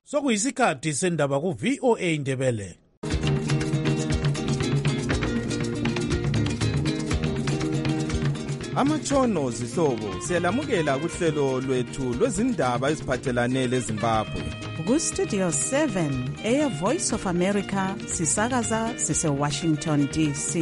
Sokuyisikhathi sendaba ku VOA Indebele. Amatshono zihlobo siyalamukela kuhlelo lwethu lwezindaba eziphathelane leZimbabwe. Ku Studio 7 Air Voice of America sisakaza sise Washington DC.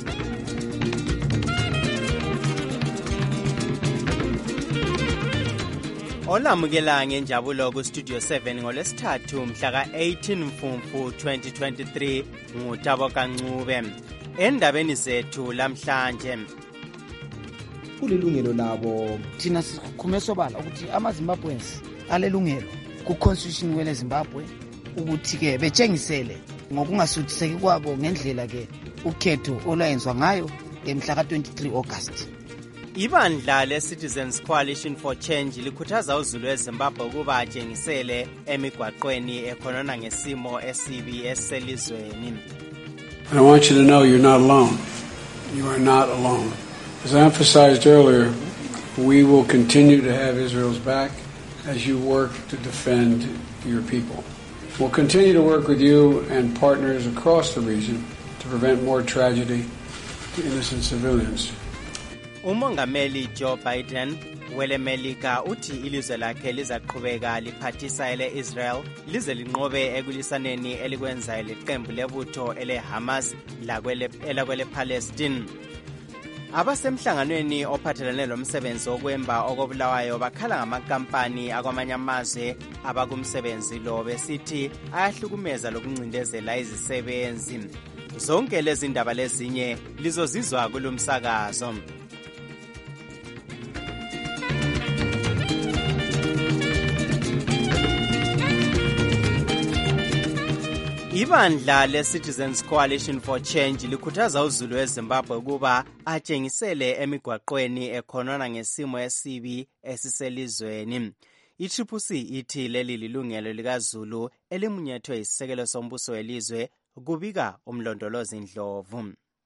Olamukela ngenjabulo ku Studio 7 ngolesithathu mhla ka-18 Mfumfu 2023 nguTabo Kancube. Endabeni zethu lamhlanje, kulilungelo labo thina sikhume sobala ukuthi amaZimbabweans alelungelo ku-constitution kwele Zimbabwe ukuthi-ke betshengisele ngokungasuthiseki kwabo ngendlela ke ukhetho olwayenzwa ngayo ngemhla ka-23 August. Ibandla le-Citizens Coalition for Change likhuthaza uzulu weZimbabwe ukuba atshengisele emigwaqweni ekhonona ngesimo esibi eselizweni. I want you to know you're not alone. You are not alone. As I emphasized earlier, we will continue to have Israel's back as you work to defend your people. We'll continue to work with you and partners across the region to prevent more tragedy to innocent civilians. Umongameli Joe Biden welemelika uthi ilizwe lakhe lizaqhubeka liphathisa ele-Israel lize linqobe ekulisaneni elikwenzayo leqembu lebutho ele-Hamas lakwele-Palestine. Abasemhlanganweni ophathelane lomsebenzi wokwemba okobulawayo bakhala ngamakampani akwamanye amazwe abakumsebenzi lo besithi ayahlukumeza lokuncindezela izisebenzi. Zonke lezi ndaba lezinye lizozizwa kulomsakazo. Ibandla le-Citizens Coalition for Change likhuthaza uzulu weZimbabwe ukuba atshengisele emigwaqweni ekhonona ngesimo esibi esiselizweni. I-CCC ithi leli lilungelo likaZulu elimunyethwe isisekelo sombuso welizwe, kubika umlondolozi Ndlovu.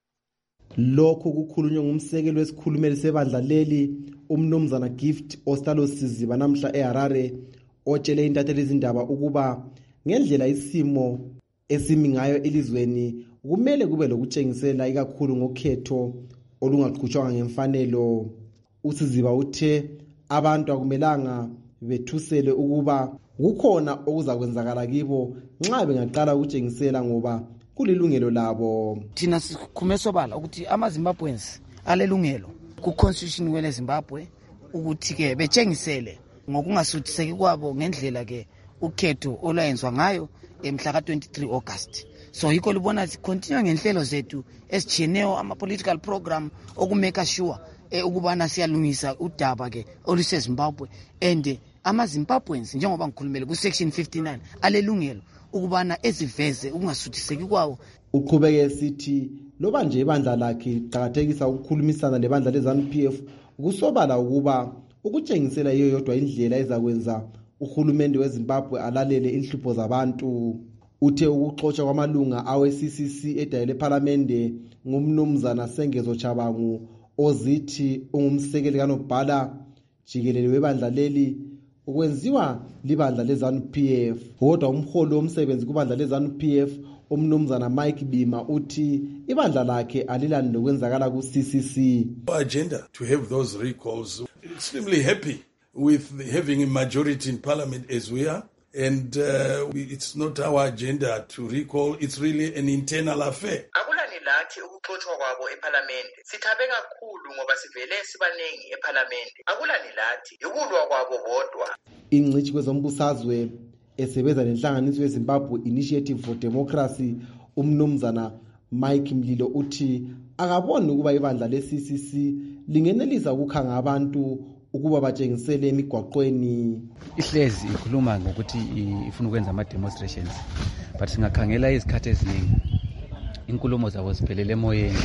Lokhu kukhulunywa ngumsekelo wesikhulumeli sebandla leli umnumzana Gift Ostalosiziba namhla eHarare, otshele intatheli izindaba ukuba ngendlela isimo esimi ngayo elizweni kumele kube lokutshengisela ikakhulu ngokhetho olungaqhutshwanga ngemfanelo. Usiziba uthe abantu akumelanga bethusele ukuba kukhona okuzakwenzakala kibo nxa bengaqala ukutshengisela ngoba kulilungelo labo. Thina sikhume sobala ukuthi amaZimbabweans alelungelo ku-constitution kwele Zimbabwe ukuthi-ke betshengisele ngokungasuthiseki kwabo ngendlela ke ukhetho olwayenzwa ngayo emhla ka-23 August. So yikho libona sikontinue ngenhlelo zethu esijiyeneyo ama-political program okumeka sure ukubana siyalungisa udaba ke oluseZimbabwe, and amaZimbabweans njengoba ngikhulumele ku-section 59 alelungelo ukubana eziveze ukungasuthiseki kwawo. Uqhubeke sithi loba nje ibandla lakhe liqhakathekisa ukukhulumisana lebandla le-ZANU-PF kusobala ukuba ukutshengisela iyo yodwa indlela ezakwenza uhulumende weZimbabwe alalele inhlupho zabantu. Uthe ukuxotsha kwamalunga awe-CCC edayele ePhalamende ngumnumzana Sengezo Chabangu ozithi ungumsekeli kanobhala jikelele webandla leli ukwenziwa libandla le-ZANU-PF. Kodwa umholi womsebenzi kubandla le-ZANU-PF umnumzana Mike Bima uthi ibandla lakhe alilani lokwenzakala ku-CCC. Agenda to have those recalls. Extremely happy with having a majority in parliament as we are, and it's not our agenda to recall, it's really an internal affair. Akulani lathi ukuxoxwa kwabo eParliament. Sithabe kakhulu ngoba sivele sibaningi eParliament. Akulani lathi ukulwa kwabo bodwa. Ingcitshi kwezombusazwe esebenza nenhlanganiso yeZimbabwe Initiative for Democracy umnumzana Mike Mlilo uthi akaboni ukuba ibandla le-CCC lingenelisa ukukhanga abantu ukuba batshengisele emigwaqweni. Ihlezi ikhuluma ngokuthi ifuna ukwenza ama-demonstrations, but singakhangela izikhathi eziningi inkulumo zabo ziphelele emoyeni.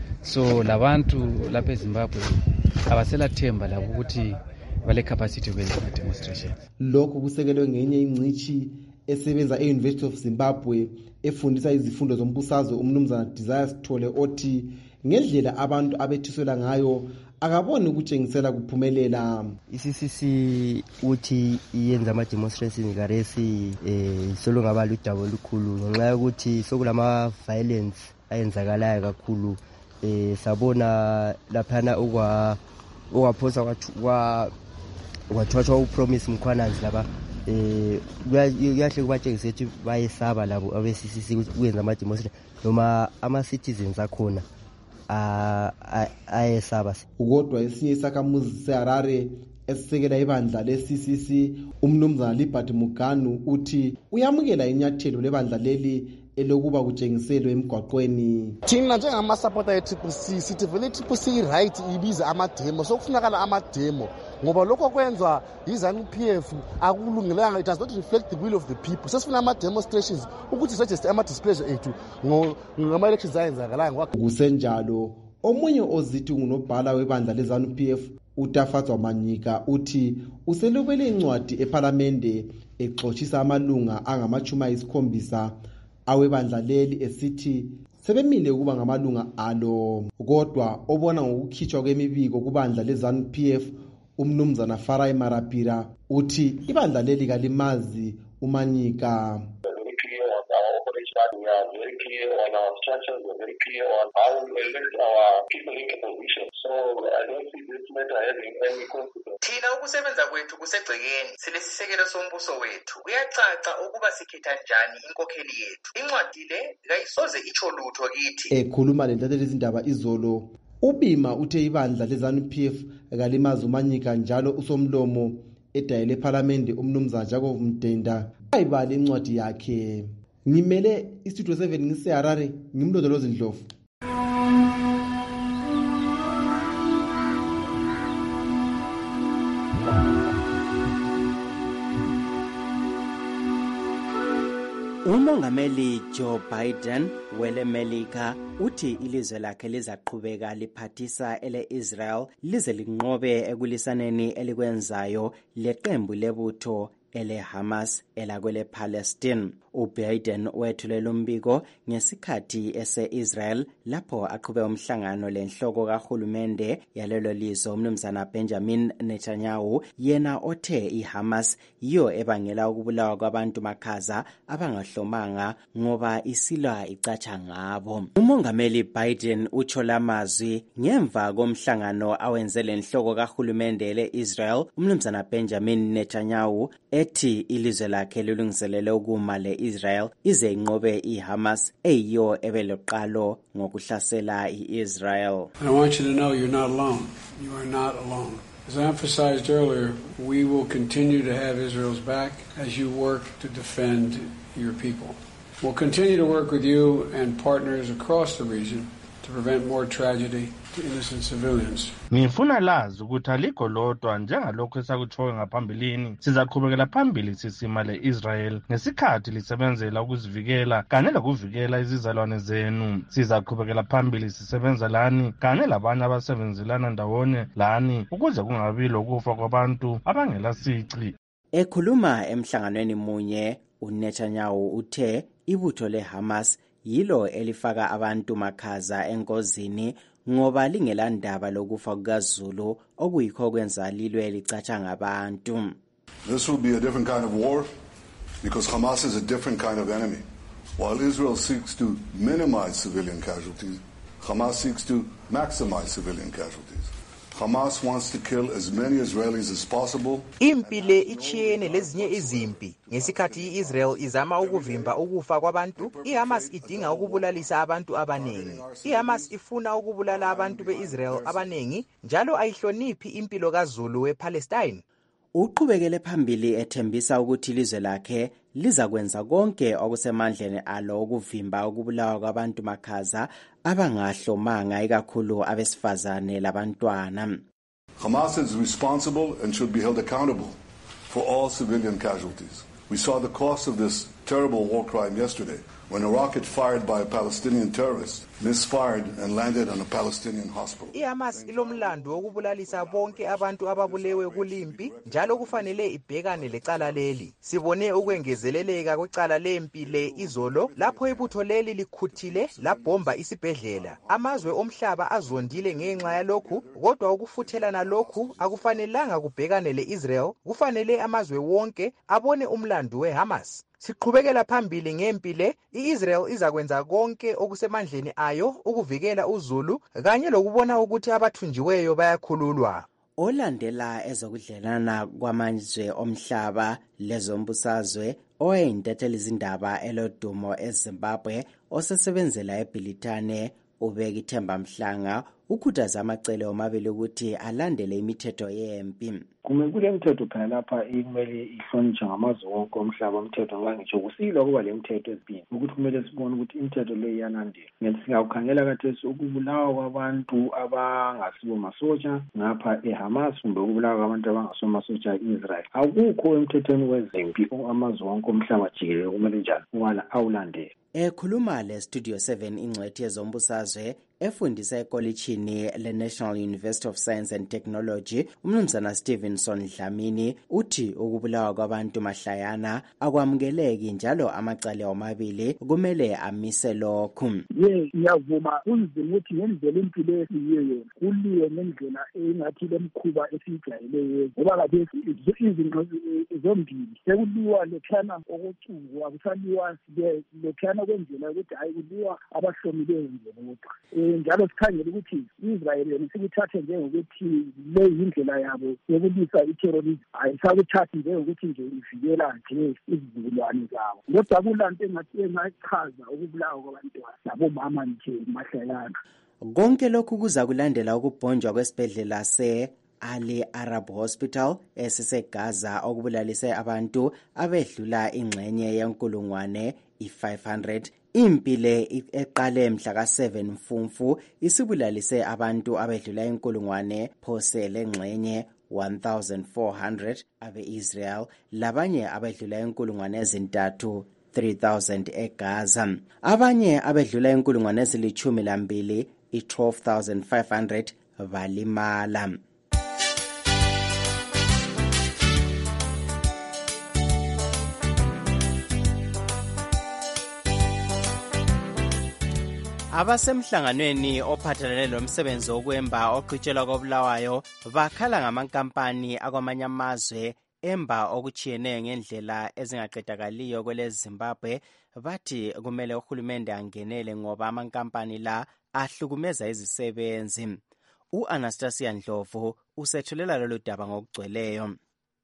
So labantu lapha eZimbabwe abaselathemba labo ukuthi bale capacity ukwenza ama-demonstrations. Lokhu kusekelwe ngenye ingcitshi esebenza e-University of Zimbabwe efundisa izifundo zombusazwe umnumzana Desire Sithole othi ngendlela abantu abethiswela ngayo akaboni ukutshengisela kuphumelela. ICCC uthi iyenza ama-demonstrations karesi solo ngaba ludaba olukhulu ngenxa yokuthi sokulama violence ayenzakalayo kakhulu. Sabona laphana ukwaphosa kwathwathwa upromise Mkhwananzi laba kuyahle kubatshengisa ukuthi bayesaba labo abe-CCC ukwenza ama-demonstration noma ama-citizens akhona ayesaba. Kodwa esinye isakhamuzi seHarare esisekela ibandla le-CCC umnumzana Libert Muganu uthi uyamukela inyathelo lebandla leli elokuba kutshengiselwe emgwaqweni. Thina njengamasupporter e-TCC sithi vele i-TCC right ibiza amademo, sokufunakala amademo ngoba lokho kwenza yi-ZANU-PF akulungelanga, it does not reflect the will of the people. Sesifuna ama-demonstrations ukuthi suggest ama-displeasure ethu ngama-elections ayenzakalayo. Kusenjalo omunye ozithi ngunobhala webandla le-ZANU-PF uTafatswa Manyika uthi uselubele incwadi ephalamende exoshisa amalunga angama-70 awebandla leli esithi sebemile ukuba ngamalunga alo. Kodwa obona ngokukhitshwa kwemibiko kubandla le-ZANU-PF umnumzana Farai Marapira uthi ibandla leli kalimazi uManyika. We are very clear on our structures, we are very clear on how we elect our people into position. So I don't see this matter having any consequence. Thina ukusebenza kwethu kusegcekeni silesisekelo sombuso wethu. Kuyacaca ukuba sikhetha njani inkokheli yethu. Incwadi le kayisoze itsho lutho kithi. Ekhuluma lentatheli izindaba izolo uBima uthe ibandla le-ZANU-PF kalimazi uManyika njalo usomlomo edayile ePhalamende umnumzana Jacob Mdenda ayibala incwadi yakhe. Ngimele istudio 7 ngiseHarare ngimlondoloza Ndlovu. Umongameli Joe Biden welemelika uthi ilizwe lakhe lizaqhubeka liphathisa ele-Israel lize linqobe ekulisaneni elikwenzayo leqembu lebutho ele-Hamas elakwele Palestine. uBiden wethulela umbiko ngesikhathi ese-Israel lapho aqhube umhlangano lenhloko kahulumende yalelo lizwe umnumzana Benjamin Netanyahu, yena othe iHamas yiyo ebangela ukubulawa kwabantu makhaza abangahlomanga ngoba isilwa icatsha ngabo. Umongameli Biden utsho lamazwi ngemva komhlangano awenze lenhloko kahulumende le-Israel umnumzana Benjamin Netanyahu ethi ilizwe lakhe lilungiselele ukuma le-Israel ize inqobe iHamas eyiyo ebeloqalo ngokuhlasela i-Israel. And I want you to know you're not alone. You are not alone. As I emphasized earlier, we will continue to have Israel's back as you work to defend your people. We'll continue to work with you and partners across the region to prevent more tragedy to innocent civilians. Ngifuna lazi ukuthi alikho lodwa njengalokho esakutshoyo ngaphambilini. Sizaqhubekela phambili sisima le-Israel ngesikhathi lisebenzela ukuzivikela kanye lokuvikela izizalwane zenu. Sizaqhubekela phambili sisebenza lani kanye labanye abasebenzelana ndawonye lani ukuze kungabi lokufa kwabantu abangelasici. Ekhuluma emhlanganweni munye, uNetanyahu uthe ibutho leHamas yilo elifaka abantu makhaza engozini ngoba lingelandaba lokufa kukaZulu okuyikho kwenza lilwe licatsha ngabantu. This will be a different kind of war because Hamas is a different kind of enemy. While Israel seeks to minimize civilian casualties, Hamas seeks to maximize civilian casualties. Hamas wants to kill as many Israelis as possible. Impi le ichiyene lezinye izimpi ngesikhathi iIsrael izama ukuvimba ukufa kwabantu. iHamas idinga ukubulalisa abantu abanengi. iHamas ifuna ukubulala abantu beIsrael abanengi njalo ayihloniphi impilo kaZulu wePalestine. Uqhubekele phambili ethembisa ukuthi ilizwe lakhe liza kwenza konke okusemandleni alo ukuvimba ukubulawa kwabantu makhaza abangahlomanga ikakhulu abesifazane labantwana. Hamas is responsible and should be held accountable for all civilian casualties. We saw the cost of this terrible war crime yesterday when a rocket fired by a Palestinian terrorist misfired and landed on a Palestinian hospital. IHamas ilomlando wokubulalisa bonke abantu ababulewe kulimpi njalo kufanele ibhekane lecala leli. Sibone ukwengezeleleka kwecala lempi le izolo lapho ibutho leli likhuthile labhomba isibhedlela. Amazwe omhlaba azondile ngenxa yalokhu, kodwa ukufuthelana lokhu akufanelanga kubhekane leIsrael. Kufanele amazwe wonke abone umlando weHamas. Siqhubekela phambili ngempi le, iIsrael izakwenza konke okusemandleni ayo ukuvikela uZulu kanye lokubona ukuthi abathunjiweyo bayakhululwa. Olandela ezokudlelana kwamazwe omhlaba lezombusazwe oyintatheli izindaba elodumo eZimbabwe osesebenzela eBilitane ubeka ithemba Mhlanga ukhuthaza amacele omabili ukuthi alandele imithetho yempi. Kule mithetho phela lapha ikumele ihlonitshwe ngamazwe wonke omhlaba umthetho ngoba ngitsho kusilwa kuba le mithetho ezibini ukuthi kumele sibone ukuthi imithetho le iyalandelwa. Ngeke singakukhangela kathesi ukubulawa kwabantu abangasibo masotsha ngapha eHamas kumbe ukubulawa kwabantu abangasibo masotsha eIsrael. Akukho emthethweni wezempi amazwe wonke omhlaba jikelele kumele njalo ukubana awulandele. Ekhuluma le-Studio 7 ingcwethi yezombusazwe efundisa ekolitshini le-National University of Science and Technology, umnumzana Stevenson Dlamini uthi ukubulawa kwabantu mahlayana akwamukeleki njalo amacala omabili kumele amise lokhu. Ngiyavuma kunzima ukuthi ngendlela impilo esiyiyo yona kuliwe ngendlela engathi lemkhuba esijayeleyo ngoba kathesi izinto zombili sekuliwa lekhana okucuku akusaliwa lekhana kwendlela ukuthi hayi kuliwa abahlomileyo njengoba njalo sikhangele ukuthi Israel yona sikuthathe njengokuthi le yindlela yabo yokulisa iterrorism ayisakuthathi njengokuthi nje ivikela nje izizukulwane zabo kodwa kulanto engachaza ukubulawa kwabantwana labomama nje mahlayana. Konke lokhu kuza kulandela ukubhonjwa kwesibhedlela Ali Arab Hospital esiseGaza okubulalise abantu abedlula ingxenye yenkulungwane i-500. Impi le eqale mhla ka-7 Mfumfu isibulalise abantu abedlula inkulungwane phose lengxenye 1400 abe-Israel labanye abedlula inkulungwane ezintathu 3000 eGaza. Abanye abedlula inkulungwane ezili-12 i-12,500 balimala. Abasemhlanganweni ophathelene lomsebenzi wokwemba oqhutshelwa koBulawayo bakhala ngamankampani akwamanye amazwe emba okuchiyeneyo ngendlela ezingaqedakaliyo kwele Zimbabwe. Bathi kumele uhulumende angenele ngoba amankampani la ahlukumeza izisebenzi. U-Anastasia Ndlovu usethulela lolu daba ngokugcweleyo.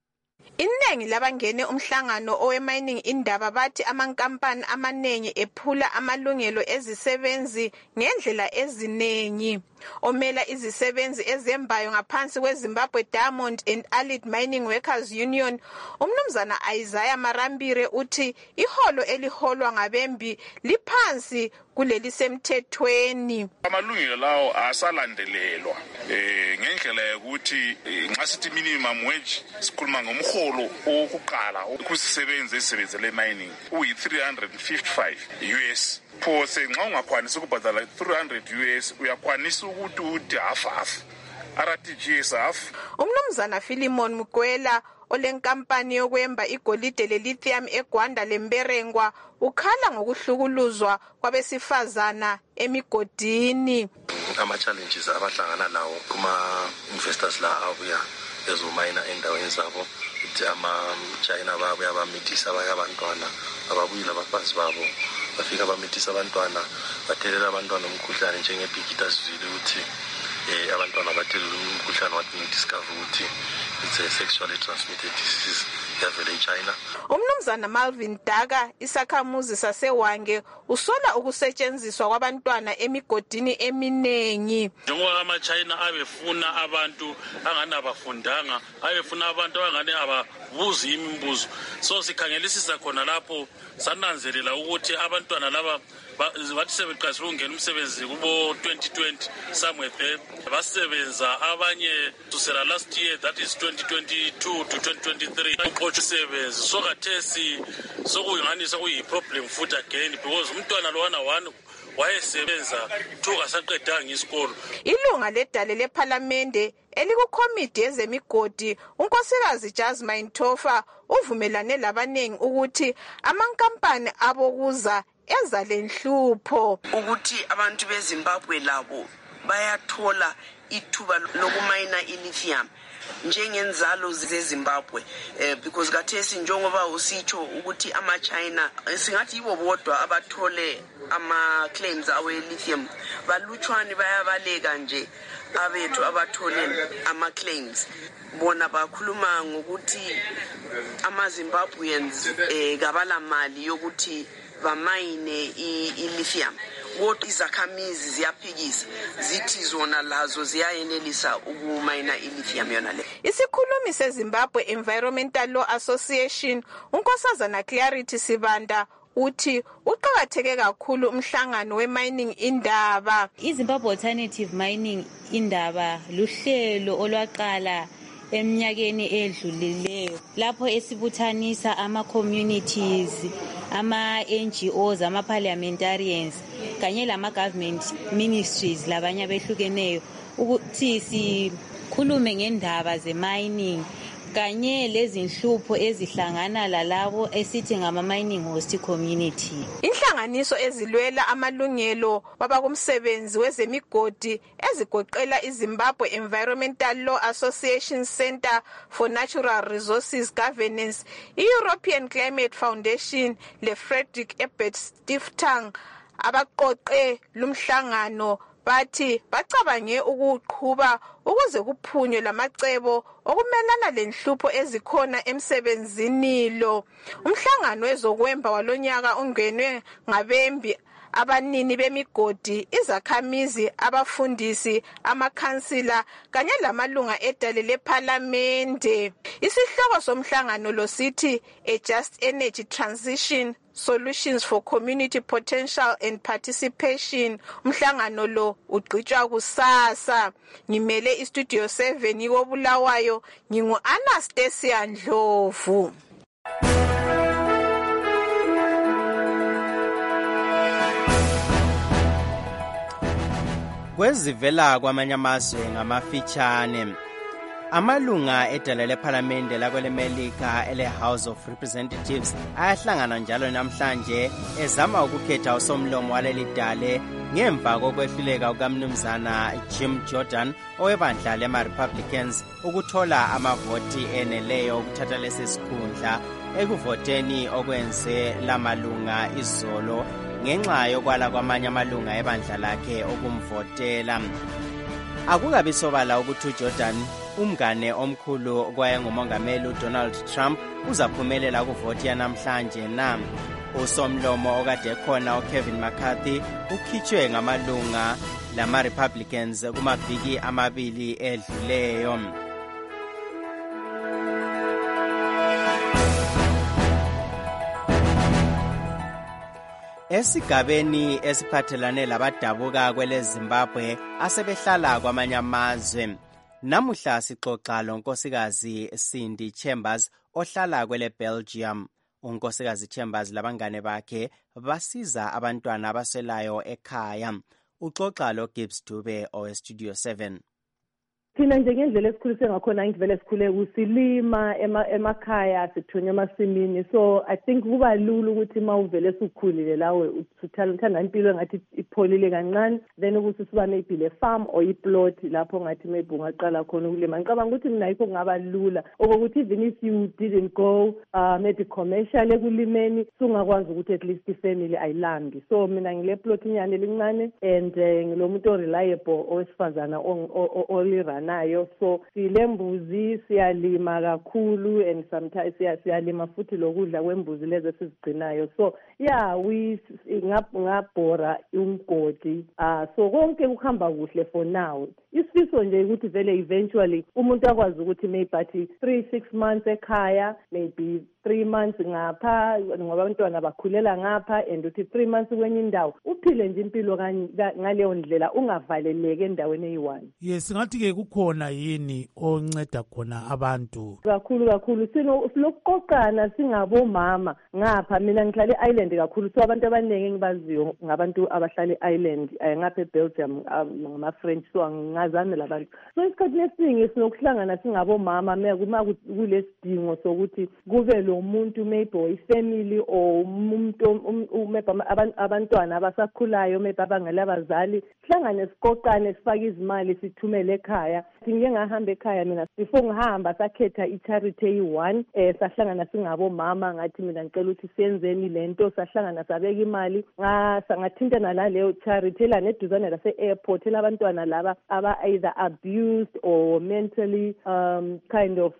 Iningi labangene umhlangano owe-mining indaba bathi amankampani amaningi ephula amalungelo ezisebenzi ngendlela eziningi. Omela izisebenzi ezembayo ngaphansi kweZimbabwe Diamond and Allied Mining Workers Union, umnumzana Isaiah Marambire uthi iholo eliholwa ngabembi liphansi kuleli semthethweni. Amalungelo lawo asalandelelwa ngendlela yokuthi nxa sithi minimum wage sikhuluma ngomholo okuqala ukusebenza esebenzele mining uyi-355 US. Phose nxa ungakwanisa ukubhadala 300 US uyakwanisa ukuthi uthi half RTGS half. Umnumzana Philemon Mugwela olenkampani yokwemba igolide le-lithium eGwanda lemberengwa ukhala ngokuhlukuluzwa kwabesifazana emigodini. Ama-challenges abahlangana lawo kuma-investors la abuya ezomayina endaweni zabo ukuthi ama-China babuya bamithisa abanye abantwana ababuyile abafazi babo bafika bamithisa abantwana bathelela abantwana umkhuhlane njengebhikita sizwile ukuthi abantwana bathelela umkhuhlane wathi discover ukuthi it's a sexually transmitted disease yavela eChina. Umnumzana Malvin Daka isakhamuzi sasewange usola ukusetshenziswa kwabantwana emigodini eminengi. Njengoba ama-China abefuna abantu anganabafundanga, abefuna abantu angane ababuzi imibuzo. So sikhangelisisa khona lapho sananzelela ukuthi abantwana laba bathi sebeqasile ukungena umsebenzi kubo 2020 somewhere there basebenza abanye kusela last year, that is 2022 to 2023 uqotsha isebenzi so kathesi sokuyingani sokuyiproblem futhi again because umntwana lowana wayesebenza thuka saqedanga isikolo. Ilunga ledale lephalamende elikukomiti yezemigodi unkosikazi Jasmine Tofa uvumelane labanengi ukuthi amankampani abokuza eza lenhlupho ukuthi abantu beZimbabwe labo bayathola ithuba lokumayina ilithium njengenzalo zeZimbabwe because kathesi njengoba usitsho ukuthi ama-China singathi yibo bodwa abathole ama-claims awe-lithium balutshwane bayabaleka nje abethu abathole ama-claims bona bakhuluma ngokuthi ama-Zimbabweans kabala mali yokuthi bamayine i-lithium kodwa izakhamizi ziyaphikisa zithi zona lazo ziyayenelisa ukumayina ilithium yona le. Isikhulumi seZimbabwe Environmental Law Association unkosazana Clarity Sibanda uthi uqhakatheke kakhulu umhlangano we-mining indaba. iZimbabwe Alternative Mining indaba luhlelo olwaqala eminyakeni edlulileyo lapho esibuthanisa ama-communities, ama-NGOs, ama-parliamentarians kanye lama-government ministries labanye abehlukeneyo ukuthi sikhulume ngendaba ze-mining kanye lezinhlupho ezihlangana lalabo esithi ngama-mining host community. Inhlanganiso ezilwela amalungelo wabakumsebenzi wezemigodi ezigoqela iZimbabwe Environmental Law Association Center for Natural Resources Governance, i-European Climate Foundation le-Frederick Ebert Stiftung abaqoqe lumhlangano bathi bacabange ukuqhuba ukuze kuphunywe lamacebo okumelana lenhlupho ezikhona emsebenzini lo. Umhlangano wezokwemba walonyaka ungenwe ngabembi abanini bemigodi, izakhamizi, abafundisi, amakhansila kanye lamalunga edale lephalamende. Isihloko somhlangano lo sithi A Just Energy Transition Solutions for Community Potential and Participation. Umhlangano lo ugqitshwa kusasa. Ngimele iStudio 7 iwobulawayo, ngingu-Anastasia Ndlovu. Kwezivela kwamanye amazwe ngamafitshane, amalunga edala lephalamende lakwelemelika ele-House of Representatives ayahlangana njalo namhlanje ezama ukukhetha usomlomo waleli dale ngemva kokwehluleka kukamnumzana Jim Jordan owebandla lema-Republicans ukuthola amavoti eneleyo ukuthatha lesi sikhundla ekuvoteni okwenze lamalunga izolo ngenxa yokwala kwamanye amalunga ebandla lakhe okumvotela. Akukabi sobala ukuthi uJordan, umngane omkhulu kwayengumongameli uDonald Trump, uzaphumelela kuvoti yanamhlanje na. Usomlomo okade khona uKevin McCarthy ukhitshwe ngamalunga lama-Republicans kumaviki amabili edluleyo. Esigabeni esiphathelane labadabuka kweleZimbabwe asebehlala kwamanye amazwe, namuhla sixoxa lonkosikazi Cindy Chambers ohlala kwele Belgium. Unkosikazi Chambers labangane bakhe basiza abantwana abaswelayo ekhaya. Uxoxa lo Gibbs Dube oweStudio 7. Thina nje ngendlela esikhulise ngakhona ngivele sikhule kusilima emakhaya sithunya emasimini, so I think kuba lula ukuthi mawuvele sukhulile lawe uthanda impilo ngathi ipholile kancane, then ukuthi siba maybe le farm or iplot lapho ngathi maybe ungaqala khona ukulima. Ngicabanga ukuthi mina yikho kungaba lula ukuthi even if you didn't go maybe commercial ekulimeni sungakwazi ukuthi at least ifamily ayilambi. So mina ngile plot inyane lincane and ngilomuntu reliable owesifazana olira nayo, so silembuzi siyalima kakhulu and sometimes siyalima futhi lokudla kwembuzi lezo sizigcinayo. So yeah, ngabhora umgodi, so konke kuhamba kuhle for now. Isifiso nje ukuthi vele eventually umuntu akwazi ukuthi maybe 3-6 months ekhaya, maybe 3 months ngapha ngoba abantwana bakhulela ngapha and uthi 3 months kwenye indawo uphile nje impilo ngaleyo ndlela ungavaleleke endaweni eyi-1. Yes, ngathi-ke kukhona yini onceda khona abantu? Kakhulu silokuqoqana singabomama ngapha. Mina ngihlala e-island kakhulu, so abantu abaningi engibaziyo ngabantu abahlala e-island ngapha e-Belgium ngama-French, so angingazani labantu. So isikhathini esiningi sinokuhlangana singabomama uma kulesidingo sokuthi kube lo muntu maybe oyifamily or umuntu maybe abantwana abasakhulayo maybe abangela abazali, sihlangane siqoqane sifake izimali sithumele ekhaya. Ngike ngahamba ekhaya mina before ngihamba sakhetha i-charity eyi-1 sahlangana singabomama ngathi mina ngicela ukuthi siyenzeni lento, sahlangana sabeka imali ngathintana naleyo charity la neduzane lase-airport elabantwana laba aba-either abused or mentally kind of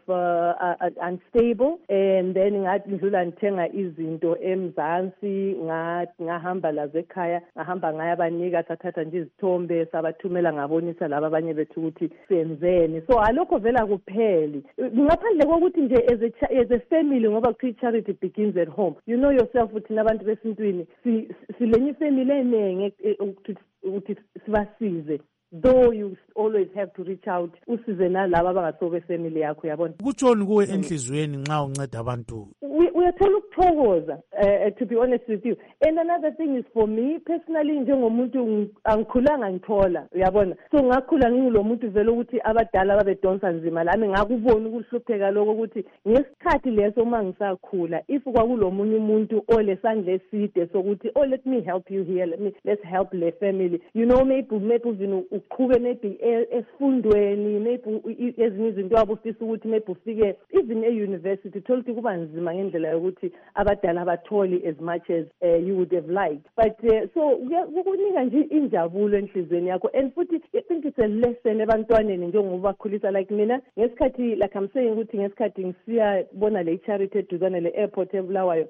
unstable, and then ngathi ngidlula ngithenga izinto eMzansi ngahamba lazo ekhaya, ngahamba ngaya abanika sathatha nje izithombe sabathumela ngabonisa laba abanye bethu ukuthi senzeni. So alokho vela kupheli ngaphandle kokuthi nje as a family ngoba kuthiwa charity begins at home. You know yourself ukuthi nabantu besintwini silenye family enenge ukuthi sibasize, though you always have to reach out usize nalabo abangasobe family yakho, yabona. Kutshoni kuwe enhlizweni nxa unceda abantu? Uyathola ukuthokoza, to be honest with you. And another thing is for me personally, njengomuntu angikhulanga ngithola, uyabona. So ngakhula ngilo muntu vele ukuthi abadala babedonsa nzima lami ngakubona ukuhlupheka lokho ukuthi ngesikhathi leso mangisakhula if kwakulomunye umuntu olesandla eside sokuthi let me help you here, let's help le family, you know, maybe uqhube maybe esifundweni, maybe ezinye izinto abufisa ukuthi maybe ufike even e-university thola ukuthi kuba nzima ngendlela yokuthi abadala abatholi as much as you would have liked, but so kukunika nje injabulo enhlizweni yakho. And futhi I think it's a lesson ebantwaneni njengoba bakhulisa, like mina ngesikhathi, like I'm saying ukuthi ngesikhathi ngisiya bona le charity eduzane le airport eBulawayo,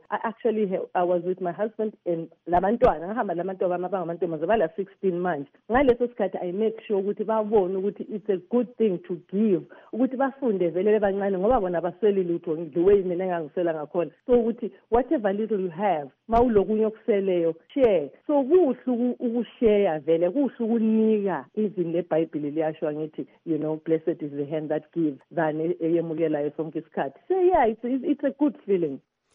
I was with my husband and labantwana ngahamba lamantombazana abangamantombazana bala 16 manje. Ngaleso sikhathi I make sure ukuthi babone ukuthi it's a good thing to give, ukuthi bafunde vele bebancane ngoba bona basweli lutho the way mina engangisela ngakhona. So ukuthi whatever little you have mawulokunye okuseleyo share. So kuhle ukushare vele, kuhle ukunika. Even le Bible liyasho ngithi, you know, blessed is the hand that gives than eyemukelayo sonke isikhathi. So yeah, it's a good feeling.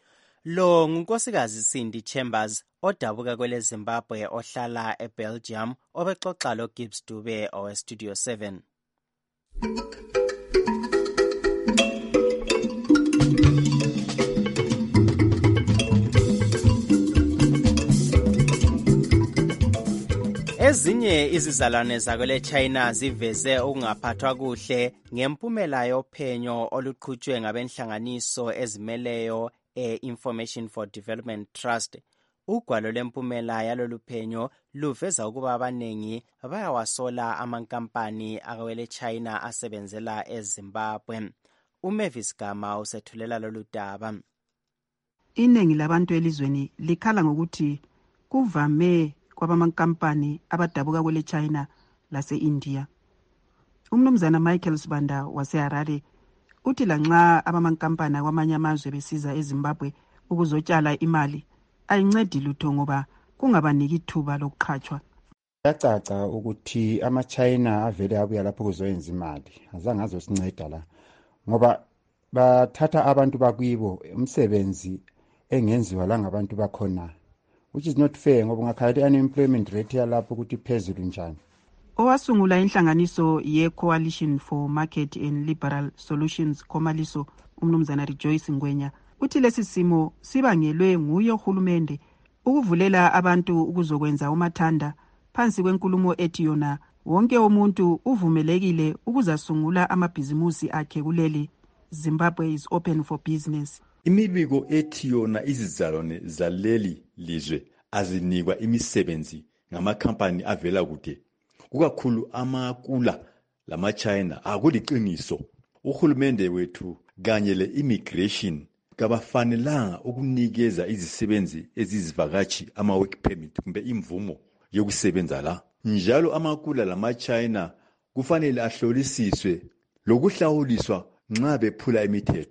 Lo ngunkosikazi Cindy Chambers odabuka kwele Zimbabwe ohlala eBelgium obexoxa lo Gibbs Dube owe Studio 7. Ezinye izizalwane zakwele China ziveze ukungaphathwa kuhle ngempumela yophenyo oluqhutshwe ngabenhlanganiso ezimeleyo Information for Development Trust. Ugwalo lempumela yalolu phenyo luveza ukuba abanengi bayawasola amankampani akwele China asebenzela eZimbabwe. uMavis Gama usethulela lolu daba. Iningi labantu elizweni likhala ngokuthi kuvame kwabamankampani abadabuka kwele China lase-India. Umnumzana Michael Sibanda waseHarare uthi lanxa abamankampani kwamanye amazwe besiza eZimbabwe ukuzotshala imali ayincedi lutho ngoba kungabaniki ithuba lokuqhatshwa. Yacaca ukuthi ama-China avele abuya lapho kuzoyenza imali azange azosinceda la ngoba bathatha abantu bakuyibo umsebenzi engenziwa la ngabantu bakhona, which is not fair ngoba ungakhala i-unemployment rate yalapho ukuthi phezulu njani. Owasungula inhlanganiso ye-Coalition for Market and Liberal Solutions Komaliso, umnumzana Rejoice Ngwenya, uthi lesi simo sibangelwe nguye uhulumende ukuvulela abantu ukuzokwenza umathanda phansi kwenkulumo ethi yona wonke umuntu uvumelekile ukuzasungula amabhizimusi akhe kuleli Zimbabwe is open for business. Imibiko ethi yona izizalwane zaleli lizwe azinikwa imisebenzi ngamakhampani avela kude, kukakhulu amakula lama-China akuliqiniso. Uhulumende wethu kanye le-immigration kabafanelanga ukunikeza izisebenzi ezizivakatshi ama-work permit kumbe imvumo yokusebenza la. Njalo amakula lama-China kufanele ahlolisiswe lokuhlawuliswa nxa bephula imithetho.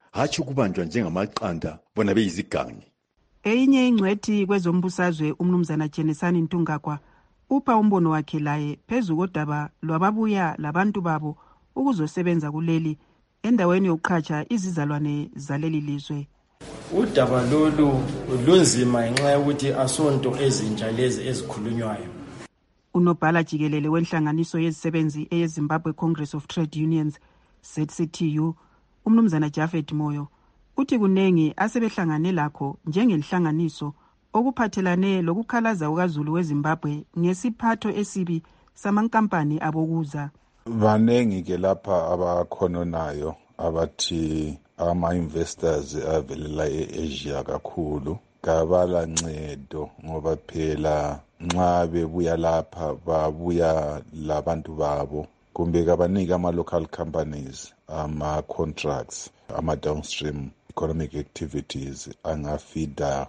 hatshi ukubanjwa njengamaqanda bona beyizigangi. Eyinye ingcwethi kwezombusazwe umnumzana Jenesani Ntungakwa upha umbono wakhe laye phezu kodaba lwababuya labantu babo ukuzosebenza kuleli endaweni yokuqhatsha izizalwane zaleli lizwe. Udaba lolu lunzima ngenxa yokuthi asonto ezintsha lezi ezikhulunywayo. Unobhala jikelele wenhlanganiso yezisebenzi eyeZimbabwe Congress of Trade Unions ZCTU umnumzana Jafet Moyo uthi kunengi asebehlangane lakho njengenhlanganiso okuphathelane lokukhalaza ukaZulu weZimbabwe ngesiphatho esibi samankampani abokuza. Banengi ke lapha abakhononayo abathi ama-investors avelela e-Asia kakhulu kabala ncedo ngoba phela nxa bebuya lapha babuya labantu babo kumbe kabanika ama-local companies ama-contracts ama-downstream economic activities angafida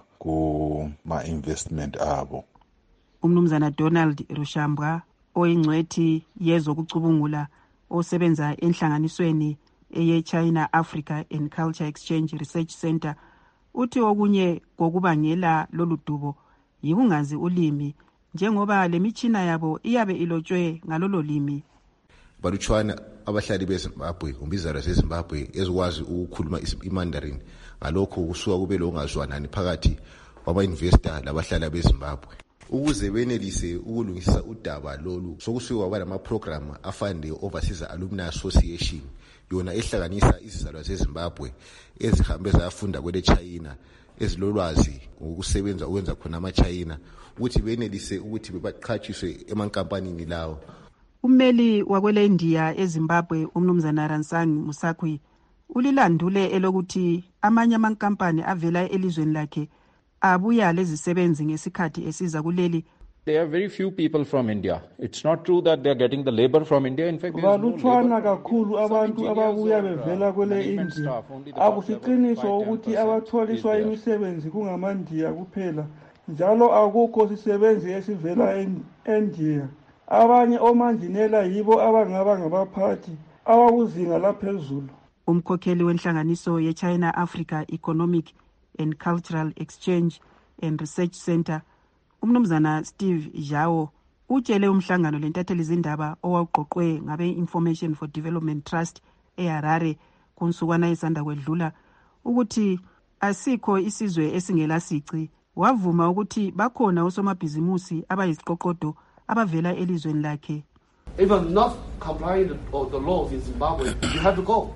kuma-investment abo. Umnumzana Donald Rushambwa oyingcwethi yezokucubungula osebenza enhlanganisweni eye-China Africa and Culture Exchange Research Center uthi okunye kokubangela lolu dubo yikungazi ulimi njengoba lemitshina yabo iyabe ilotshwe ngalolo limi. Balutshwana abahlali beZimbabwe umbizana seZimbabwe ezikwazi ukukhuluma iMandarin ngalokho kusuka kube lokungazwanani phakathi kwaba-investor labahlala beZimbabwe. Ukuze benelise ukulungisa udaba lolu sokusuka kwaba lama-program afana le-Overseas Alumni Association yona ehlanganisa izizalwane zeZimbabwe ezihambe zayafunda kwele China ezilolwazi ngokusebenza ukwenza khona ama-China ukuthi benelise ukuthi bebaqhatshiswe emankampanini lawo. Ummeli wakwele India eZimbabwe umnumzana Ransang Musakwi ulilandule elokuthi amanye amankampani avela elizweni lakhe abuya lezisebenzi ngesikhathi esiza kuleli. There are very few people from India. It's not true that they are getting the labor from India. In fact, balutshwana kakhulu abantu ababuya bevela kwele India. Akusiqiniso ukuthi abatholiswa imisebenzi kungamandiya kuphela. Njalo akukho sisebenzi esivela eNdiya. Abanye omanjinela yibo abangaba ngabaphathi abakuzinga laphezulu. Umkhokheli wenhlanganiso ye-China Africa Economic and Cultural Exchange and Research Center umnumzana Steve Zhao utshele umhlangano lentatheli zindaba owawuqoqwe ngabe-Information for Development Trust eHarare kunsukwana esanda kwedlula ukuthi asikho isizwe esingelasici. Wavuma ukuthi bakhona osomabhizimusi abayisiqoqodo abavela elizweni lakhe. Even not complying the laws in Zimbabwe, you have to go.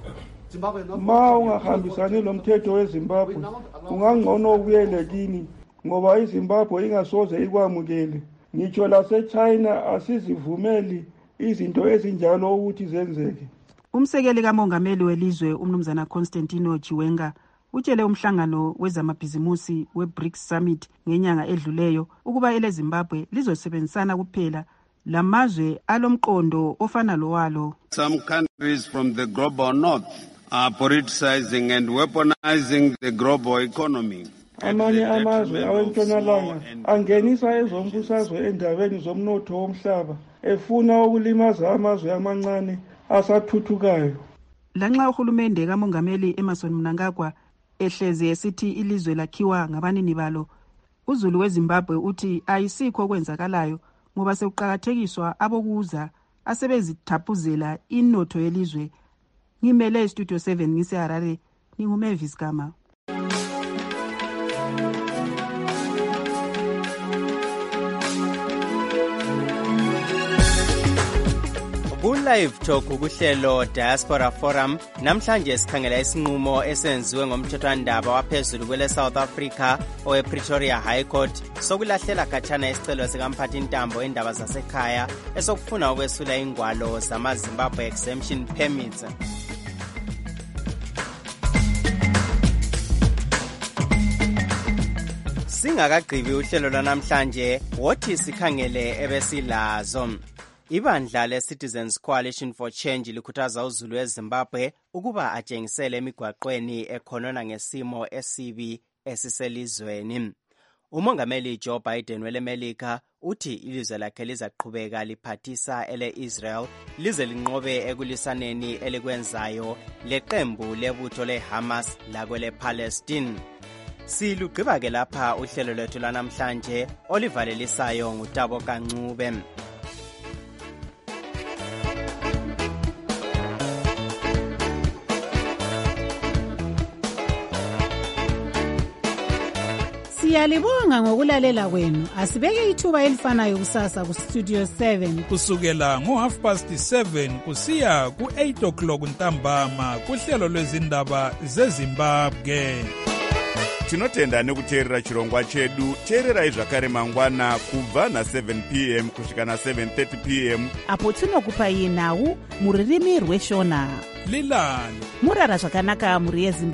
Ma ungahambisani lomthetho weZimbabwe ungangcono ubuyele kini ngoba iZimbabwe ingasoze ikwamukele. Ngitsho laseChina asizivumeli izinto ezinjalo ukuthi zenzeke. Umsekeli kamongameli welizwe umnumzana Constantino Chiwenga utshele umhlangano wezamabhizimusi we-BRICS Summit ngenyanga edluleyo ukuba eleZimbabwe lizosebenzisana kuphela lamazwe alomqondo ofana lowalo. Some countries from the global north are politicizing and weaponizing the global economy. Amanye amazwe awentshonalanga angenisa ezombusazwe endabeni zomnotho womhlaba efuna ukulimaza amazwe amancane asathuthukayo. Lanxa uhulumende kamongameli Emmerson Mnangagwa ehlezi esithi ilizwe lakhiwa ngabanini balo, uZulu weZimbabwe uthi ayisikho okwenzakalayo ngoba sekuqakathekiswa abokuza asebezithaphuzela inotho yelizwe. Ngimele Studio 7 ngiseHarare, nginguMavis Gama. Ku-Live Talk kuhlelo Diaspora Forum namhlanje sikhangela isinqumo esenziwe ngomthethwandaba waphezulu kwele South Africa owe-Pretoria High Court sokulahlela khatshana isicelo sikamphathintambo endaba zasekhaya esokufuna ukwesula ingwalo zama-Zimbabwe Exemption Permits. Singakagqibi uhlelo lwanamhlanje wothi sikhangele ebesilazo. Ibandla le-Citizens Coalition for Change likhuthaza uZulu weZimbabwe ukuba atshengisele emigwaqweni ekhonona ngesimo esibi esiselizweni. Umongameli Joe Biden welemelika uthi ilizwe lakhe lizaqhubeka liphathisa ele-Israel lize linqobe ekulisaneni elikwenzayo leqembu lebutho le-Hamas lakwele-Palestine. Silugqiba-ke lapha uhlelo lwethu lanamhlanje olivalelisayo ngutabo Kancube. Siyalibonga ngokulalela kwenu. Asibeke ithuba elifanayo kusasa ku Studio 7 kusukela ngo7:30 kusiya ku8 o'clock ntambama kuhlelo lwezindaba zeZimbabwe. Tinotenda nekuteerera chirongwa chedu. Teererai zvakare mangwana kubva na7 p.m. kusvika na7:30 p.m. apo tinokupai nhau muririmi rweshona. Lilani murara zvakanaka muri yeZimbabwe.